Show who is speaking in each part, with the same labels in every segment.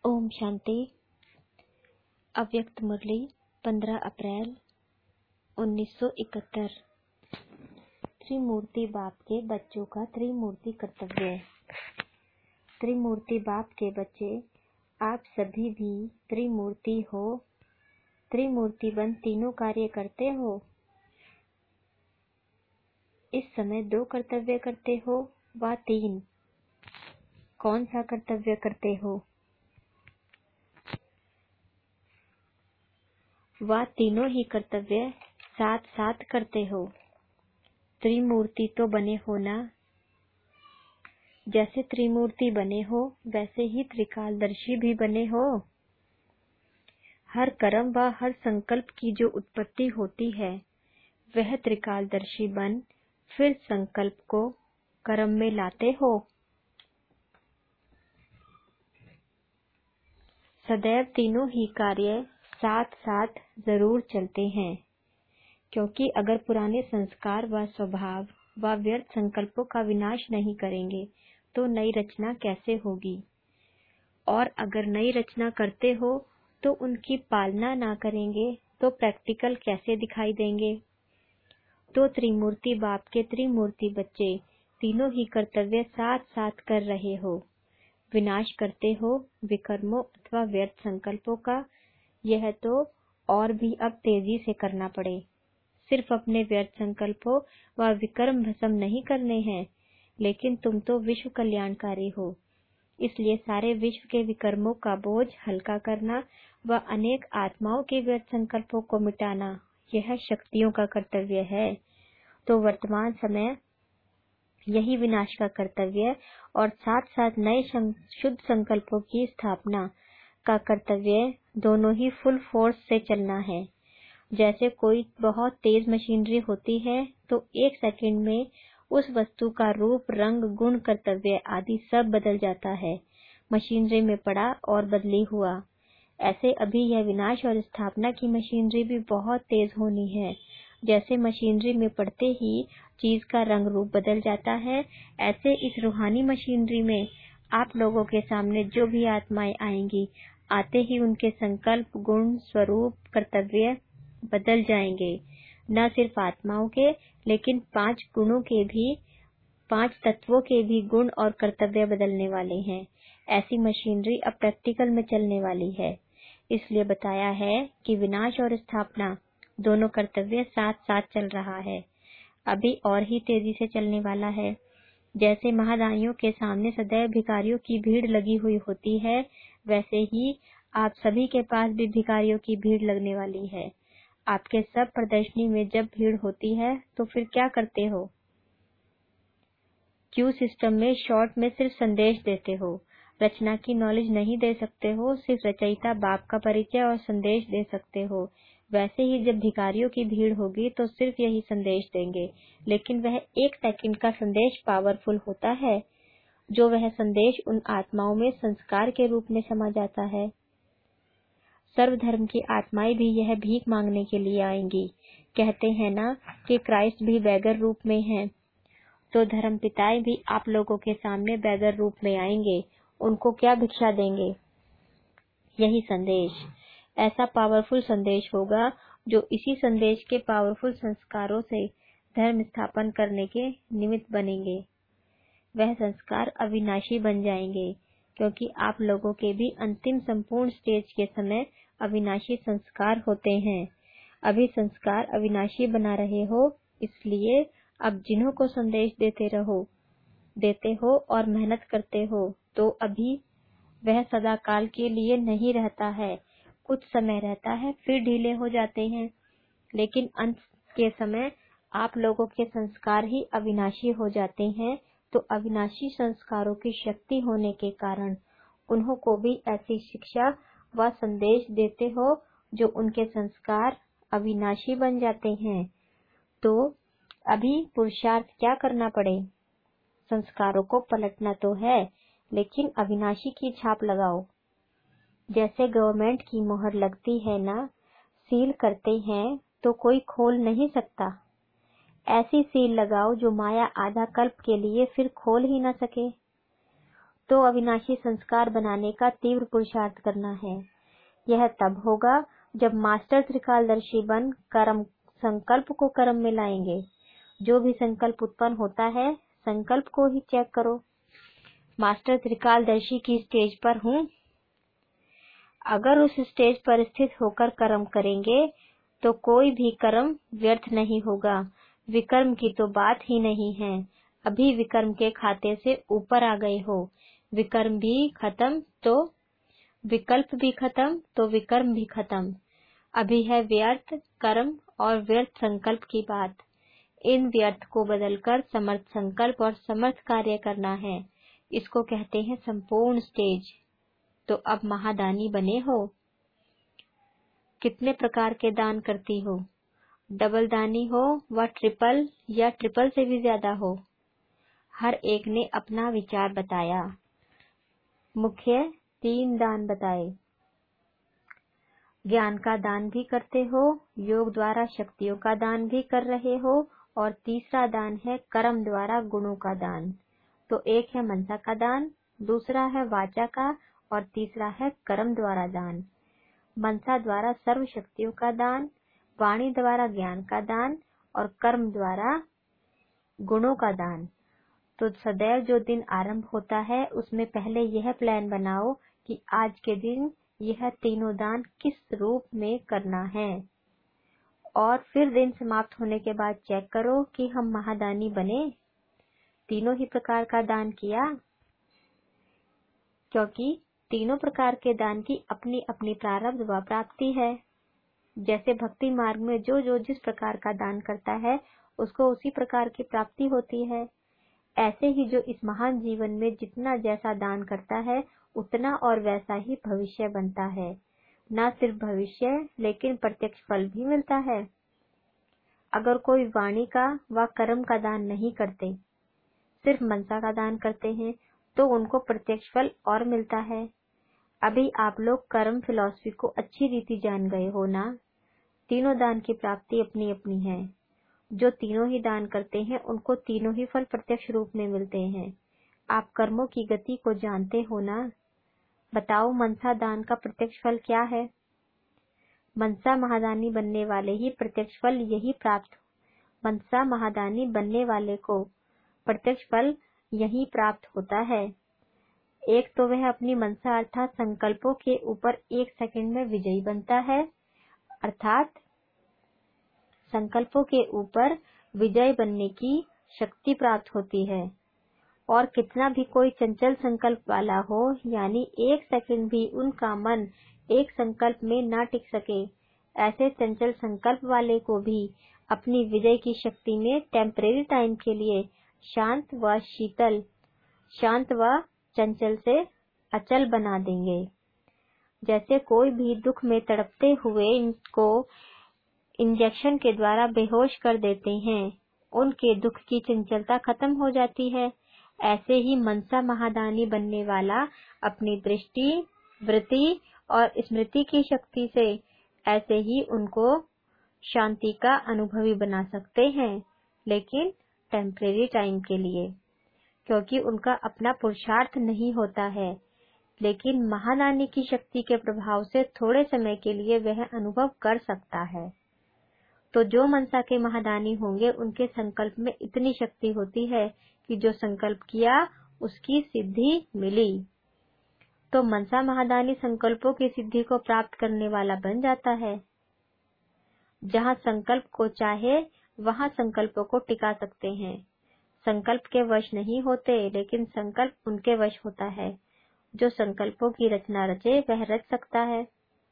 Speaker 1: ओम शांति। अव्यक्त मुरली 15 अप्रैल 1971। त्रिमूर्ति बाप के बच्चों का त्रिमूर्ति कर्तव्य। त्रिमूर्ति बाप के बच्चे, आप सभी भी त्रिमूर्ति हो। त्रिमूर्ति बन तीनों कार्य करते हो। इस समय 2 कर्तव्य करते हो व 3। कौन सा कर्तव्य करते हो? वह तीनों ही कर्तव्य साथ साथ करते हो। त्रिमूर्ति तो बने हो ना। जैसे त्रिमूर्ति बने हो वैसे ही त्रिकालदर्शी भी बने हो। हर कर्म व हर संकल्प की जो उत्पत्ति होती है वह त्रिकालदर्शी बन फिर संकल्प को कर्म में लाते हो। सदैव तीनों ही कार्य साथ साथ जरूर चलते हैं, क्योंकि अगर पुराने संस्कार व स्वभाव व व्यर्थ संकल्पों का विनाश नहीं करेंगे तो नई रचना कैसे होगी। और अगर नई रचना करते हो तो उनकी पालना ना करेंगे तो प्रैक्टिकल कैसे दिखाई देंगे। तो त्रिमूर्ति बाप के त्रिमूर्ति बच्चे तीनों ही कर्तव्य साथ साथ कर रहे हो। विनाश करते हो विकर्मों अथवा व्यर्थ संकल्पों का। यह तो और भी अब तेजी से करना पड़े। सिर्फ अपने व्यर्थ संकल्पों व विकर्म भस्म नहीं करने हैं, लेकिन तुम तो विश्व कल्याणकारी हो, इसलिए सारे विश्व के विकर्मों का बोझ हल्का करना व अनेक आत्माओं के व्यर्थ संकल्पों को मिटाना, यह शक्तियों का कर्तव्य है। तो वर्तमान समय यही विनाश का कर्तव्य और साथ साथ नए शुद्ध संकल्पों की स्थापना का कर्तव्य, दोनों ही फुल फोर्स से चलना है। जैसे कोई बहुत तेज मशीनरी होती है तो 1 सेकंड में उस वस्तु का रूप, रंग, गुण, कर्तव्य आदि सब बदल जाता है। मशीनरी में पड़ा और बदली हुआ। ऐसे अभी यह विनाश और स्थापना की मशीनरी भी बहुत तेज होनी है। जैसे मशीनरी में पड़ते ही चीज का रंग रूप बदल जाता है, ऐसे इस रूहानी मशीनरी में आप लोगों के सामने जो भी आत्माएं आएंगी, आते ही उनके संकल्प, गुण, स्वरूप, कर्तव्य बदल जाएंगे। न सिर्फ आत्माओं के, लेकिन 5 गुणों के भी, 5 तत्वों के भी गुण और कर्तव्य बदलने वाले हैं। ऐसी मशीनरी अब प्रैक्टिकल में चलने वाली है। इसलिए बताया है कि विनाश और स्थापना दोनों कर्तव्य साथ साथ चल रहा है। अभी और ही तेजी से चलने वाला है। जैसे महादानियों के सामने सदैव भिखारियों की भीड़ लगी हुई होती है, वैसे ही आप सभी के पास भी भिखारियों की भीड़ लगने वाली है। आपके सब प्रदर्शनी में जब भीड़ होती है तो फिर क्या करते हो? क्यू सिस्टम में शॉर्ट में सिर्फ संदेश देते हो, रचना की नॉलेज नहीं दे सकते हो, सिर्फ रचयिता बाप का परिचय और संदेश दे सकते हो। वैसे ही जब भिखारियों की भीड़ होगी तो सिर्फ यही संदेश देंगे, लेकिन वह 1 सेकंड का संदेश पावरफुल होता है, जो वह संदेश उन आत्माओं में संस्कार के रूप में समा जाता है। सर्वधर्म की आत्माएं भी यह भीख मांगने के लिए आएंगी। कहते हैं ना कि क्राइस्ट भी बैगर रूप में है, तो धर्म पिताएं भी आप लोगों के सामने बैगर रूप में आएंगे। उनको क्या भिक्षा देंगे? यही संदेश। ऐसा पावरफुल संदेश होगा जो इसी संदेश के पावरफुल संस्कारों से धर्म स्थापन करने के निमित्त बनेंगे। वह संस्कार अविनाशी बन जाएंगे, क्योंकि आप लोगों के भी अंतिम संपूर्ण स्टेज के समय अविनाशी संस्कार होते हैं। अभी संस्कार अविनाशी बना रहे हो, इसलिए अब जिन्हों को संदेश देते हो और मेहनत करते हो, तो अभी वह सदा काल के लिए नहीं रहता है। कुछ समय रहता है, फिर ढीले हो जाते हैं, लेकिन अंत के समय आप लोगों के संस्कार ही अविनाशी हो जाते हैं। तो अविनाशी संस्कारों की शक्ति होने के कारण उन्हों को भी ऐसी शिक्षा व संदेश देते हो जो उनके संस्कार अविनाशी बन जाते हैं। तो अभी पुरुषार्थ क्या करना पड़े? संस्कारों को पलटना तो है, लेकिन अविनाशी की छाप लगाओ। जैसे गवर्नमेंट की मोहर लगती है ना, सील करते हैं तो कोई खोल नहीं सकता। ऐसी सील लगाओ जो माया आधा कल्प के लिए फिर खोल ही न सके। तो अविनाशी संस्कार बनाने का तीव्र पुरुषार्थ करना है। यह तब होगा जब मास्टर त्रिकालदर्शी बन कर्म संकल्प को कर्म में लाएंगे। जो भी संकल्प उत्पन्न होता है, संकल्प को ही चेक करो। मास्टर त्रिकालदर्शी की स्टेज पर हूँ। अगर उस स्टेज पर स्थित होकर कर्म करेंगे तो कोई भी कर्म व्यर्थ नहीं होगा। विकर्म की तो बात ही नहीं है। अभी विकर्म के खाते से ऊपर आ गए हो। विकर्म भी खत्म तो विकल्प भी खत्म तो विकर्म भी खत्म। अभी है व्यर्थ कर्म और व्यर्थ संकल्प की बात। इन व्यर्थ को बदलकर समर्थ संकल्प और समर्थ कार्य करना है। इसको कहते हैं संपूर्ण स्टेज। तो अब महादानी बने हो। कितने प्रकार के दान करती हो? डबल दानी हो व ट्रिपल या ट्रिपल से भी ज्यादा हो? हर एक ने अपना विचार बताया। मुख्य 3 दान बताए। ज्ञान का दान भी करते हो, योग द्वारा शक्तियों का दान भी कर रहे हो, और तीसरा दान है कर्म द्वारा गुणों का दान। तो एक है मनसा का दान, दूसरा है वाचा का, और तीसरा है कर्म द्वारा दान। मनसा द्वारा सर्व शक्तियों का दान, वाणी द्वारा ज्ञान का दान, और कर्म द्वारा गुणों का दान। तो सदैव जो दिन आरंभ होता है उसमें पहले यह प्लान बनाओ कि आज के दिन यह तीनों दान किस रूप में करना है, और फिर दिन समाप्त होने के बाद चेक करो कि हम महादानी बने, तीनों ही प्रकार का दान किया। क्योंकि तीनों प्रकार के दान की अपनी अपनी प्रारब्ध व प्राप्ति है। जैसे भक्ति मार्ग में जो जिस प्रकार का दान करता है उसको उसी प्रकार की प्राप्ति होती है। ऐसे ही जो इस महान जीवन में जितना जैसा दान करता है उतना और वैसा ही भविष्य बनता है। न सिर्फ भविष्य लेकिन प्रत्यक्ष फल भी मिलता है। अगर कोई वाणी का व कर्म का दान नहीं करते, सिर्फ मनसा का दान करते हैं, तो उनको प्रत्यक्ष फल और मिलता है। अभी आप लोग कर्म फिलॉसफी को अच्छी रीति जान गए हो ना। तीनों दान की प्राप्ति अपनी अपनी है। जो तीनों ही दान करते हैं उनको तीनों ही फल प्रत्यक्ष रूप में मिलते हैं। आप कर्मों की गति को जानते हो ना। बताओ मनसा दान का प्रत्यक्ष फल क्या है? मनसा महादानी बनने वाले ही प्रत्यक्ष फल यही प्राप्त। मनसा महादानी बनने वाले को प्रत्यक्ष फल यही प्राप्त होता है। एक तो वह अपनी मनसा अर्थात संकल्पों के ऊपर 1 सेकंड में विजयी बनता है, अर्थात संकल्पों के ऊपर विजय बनने की शक्ति प्राप्त होती है। और कितना भी कोई चंचल संकल्प वाला हो, यानी 1 सेकंड भी उनका मन एक संकल्प में न टिक सके, ऐसे चंचल संकल्प वाले को भी अपनी विजय की शक्ति में टेम्परेरी टाइम के लिए शांत व चंचल से अचल बना देंगे। जैसे कोई भी दुख में तड़पते हुए इनको इंजेक्शन के द्वारा बेहोश कर देते हैं, उनके दुख की चंचलता खत्म हो जाती है। ऐसे ही मनसा महादानी बनने वाला अपनी दृष्टि, वृत्ति और स्मृति की शक्ति से ऐसे ही उनको शांति का अनुभवी बना सकते हैं, लेकिन टेम्परेरी टाइम के लिए, क्योंकि उनका अपना पुरुषार्थ नहीं होता है। लेकिन महादानी की शक्ति के प्रभाव से थोड़े समय के लिए वह अनुभव कर सकता है। तो जो मनसा के महादानी होंगे उनके संकल्प में इतनी शक्ति होती है कि जो संकल्प किया उसकी सिद्धि मिली। तो मनसा महादानी संकल्पों की सिद्धि को प्राप्त करने वाला बन जाता है। जहाँ संकल्प को चाहे वहाँ संकल्पों को टिका सकते हैं। संकल्प के वश नहीं होते, लेकिन संकल्प उनके वश होता है। जो संकल्पों की रचना रचे वह रच सकता है।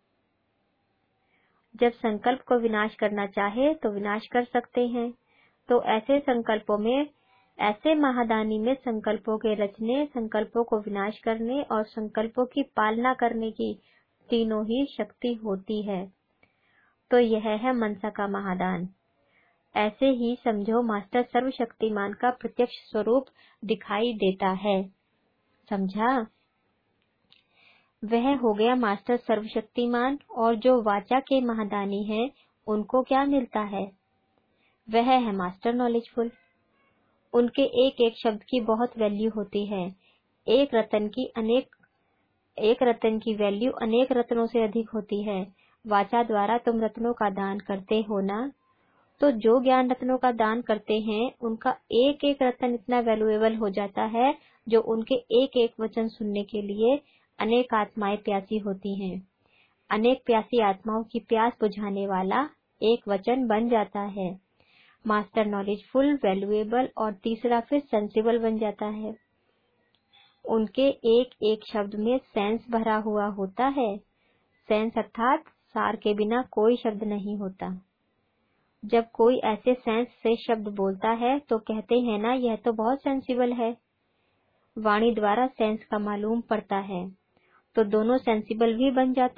Speaker 1: जब संकल्प को विनाश करना चाहे तो विनाश कर सकते हैं। तो ऐसे संकल्पों में, ऐसे महादानी में संकल्पों के रचने, संकल्पों को विनाश करने और संकल्पों की पालना करने की तीनों ही शक्ति होती है। तो यह है मनसा का महादान। ऐसे ही समझो मास्टर सर्वशक्तिमान का प्रत्यक्ष स्वरूप दिखाई देता है। समझा? वह हो गया मास्टर सर्वशक्तिमान। और जो वाचा के महादानी हैं उनको क्या मिलता है? वह है मास्टर नॉलेजफुल। उनके एक एक शब्द की बहुत वैल्यू होती है। एक रत्न की वैल्यू अनेक रत्नों से अधिक होती है। वाचा द्वारा तुम रत्नों का दान करते हो ना, तो जो ज्ञान रत्नों का दान करते हैं उनका एक एक रत्न इतना वैल्यूएबल हो जाता है, जो उनके एक एक वचन सुनने के लिए अनेक आत्माएं प्यासी होती हैं। अनेक प्यासी आत्माओं की प्यास बुझाने वाला एक वचन बन जाता है। मास्टर नॉलेजफुल, वैल्यूएबल और तीसरा फिर सेंसिबल बन जाता है। उनके एक एक शब्द में सेंस भरा हुआ होता है। सेंस अर्थात सार के बिना कोई शब्द नहीं होता। जब कोई ऐसे सेंस से शब्द बोलता है तो कहते हैं ना, यह तो बहुत सेंसिबल है। वाणी द्वारा सेंस का मालूम पड़ता है, तो दोनों सेंसिबल भी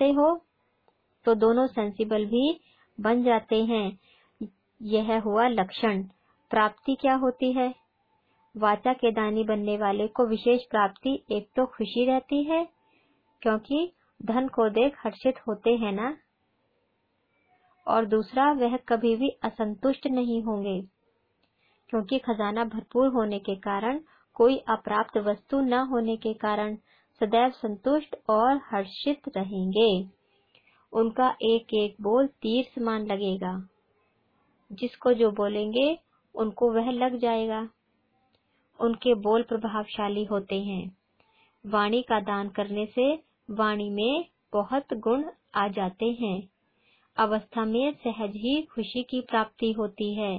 Speaker 1: बन जाते हैं। यह हुआ लक्षण। प्राप्ति क्या होती है? वाचा के दानी बनने वाले को विशेष प्राप्ति एक तो खुशी रहती है, क्योंकि धन को देख हर्षित होते हैं ना, और दूसरा वह कभी भी असंतुष्ट नहीं होंगे, क्योंकि खजाना भरपूर होने के कारण, कोई अप्राप्त वस्तु न होने के कारण सदैव संतुष्ट और हर्षित रहेंगे। उनका एक एक बोल तीर समान लगेगा। जिसको जो बोलेंगे उनको वह लग जाएगा। उनके बोल प्रभावशाली होते हैं। वाणी का दान करने से वाणी में बहुत गुण आ जाते हैं। अवस्था में सहज ही खुशी की प्राप्ति होती है।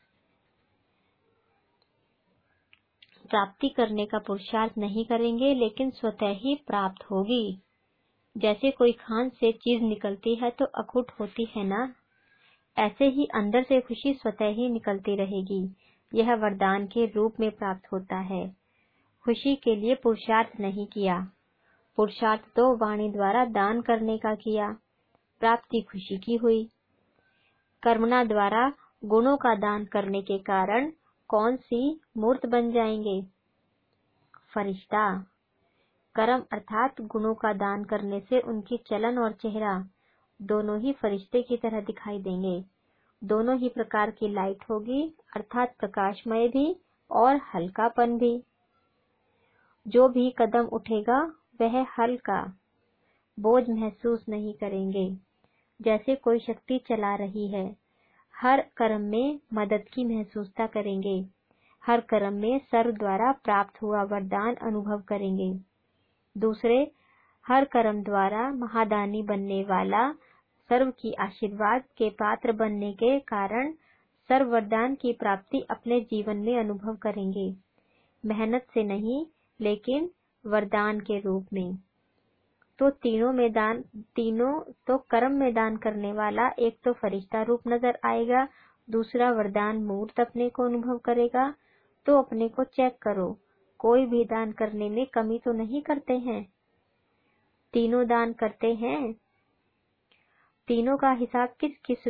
Speaker 1: प्राप्ति करने का पुरुषार्थ नहीं करेंगे, लेकिन स्वतः ही प्राप्त होगी। जैसे कोई खान से चीज निकलती है तो अखुट होती है ना, ऐसे ही अंदर से खुशी स्वतः ही निकलती रहेगी। यह वरदान के रूप में प्राप्त होता है। खुशी के लिए पुरुषार्थ नहीं किया, पुरुषार्थ तो वाणी द्वारा दान करने का किया, प्राप्ति खुशी की हुई। कर्मणा द्वारा गुणों का दान करने के कारण कौन सी मूर्त बन जाएंगे? फरिश्ता। कर्म अर्थात गुणों का दान करने से उनकी चलन और चेहरा दोनों ही फरिश्ते की तरह दिखाई देंगे। दोनों ही प्रकार की लाइट होगी, अर्थात प्रकाशमय भी और हल्कापन भी। जो भी कदम उठेगा वह हल्का, बोझ महसूस नहीं करेंगे। जैसे कोई शक्ति चला रही है। हर कर्म में मदद की महसूसता करेंगे। हर कर्म में सर्व द्वारा प्राप्त हुआ वरदान अनुभव करेंगे। दूसरे हर कर्म द्वारा महादानी बनने वाला सर्व की आशीर्वाद के पात्र बनने के कारण सर्व वरदान की प्राप्ति अपने जीवन में अनुभव करेंगे। मेहनत से नहीं, लेकिन वरदान के रूप में। तो तीनों तो कर्म में दान करने वाला एक तो फरिश्ता रूप नजर आएगा, दूसरा वरदान मूर्त अपने को अनुभव करेगा। तो अपने को चेक करो, कोई भी दान करने में कमी तो नहीं करते हैं। तीनों दान करते हैं। तीनों का हिसाब किस किस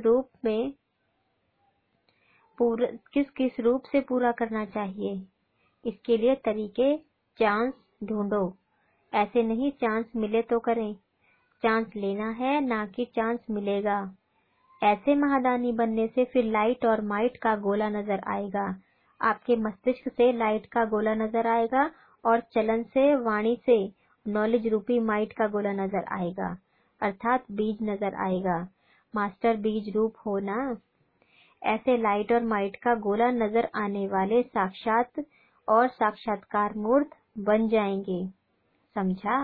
Speaker 1: रूप से पूरा करना चाहिए, इसके लिए तरीके चांस ढूंढो। ऐसे नहीं चांस मिले तो करें। चांस लेना है, ना कि चांस मिलेगा। ऐसे महादानी बनने से फिर लाइट और माइट का गोला नजर आएगा। आपके मस्तिष्क से लाइट का गोला नजर आएगा और चलन से, वाणी से नॉलेज रूपी माइट का गोला नजर आएगा, अर्थात बीज नजर आएगा। मास्टर बीज रूप हो ना। ऐसे लाइट और माइट का गोला नजर आने वाले साक्षात और साक्षात्कार मूर्त बन जाएंगे। समझा?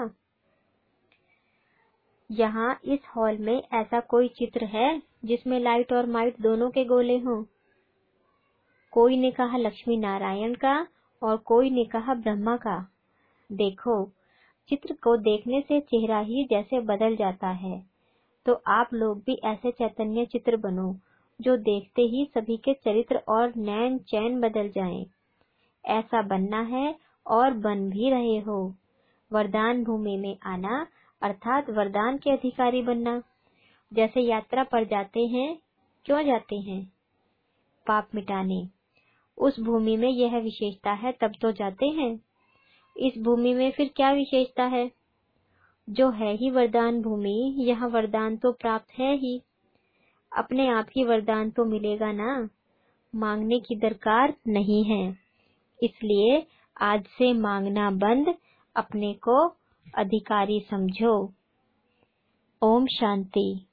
Speaker 1: यहाँ इस हॉल में ऐसा कोई चित्र है जिसमें लाइट और माइट दोनों के गोले हों? कोई ने कहा लक्ष्मी नारायण का और कोई ने कहा ब्रह्मा का। देखो, चित्र को देखने से चेहरा ही जैसे बदल जाता है, तो आप लोग भी ऐसे चैतन्य चित्र बनो जो देखते ही सभी के चरित्र और नैन चैन बदल जाएं। ऐसा बनना है और बन भी रहे हो। वरदान भूमि में आना अर्थात वरदान के अधिकारी बनना। जैसे यात्रा पर जाते हैं, क्यों जाते हैं? पाप मिटाने। उस भूमि में यह विशेषता है तब तो जाते हैं। इस भूमि में फिर क्या विशेषता है? जो है ही वरदान भूमि, यहाँ वरदान तो प्राप्त है ही। अपने आप ही वरदान तो मिलेगा ना, मांगने की दरकार नहीं है। इसलिए आज से मांगना बंद, अपने को अधिकारी समझो। ओम शांति।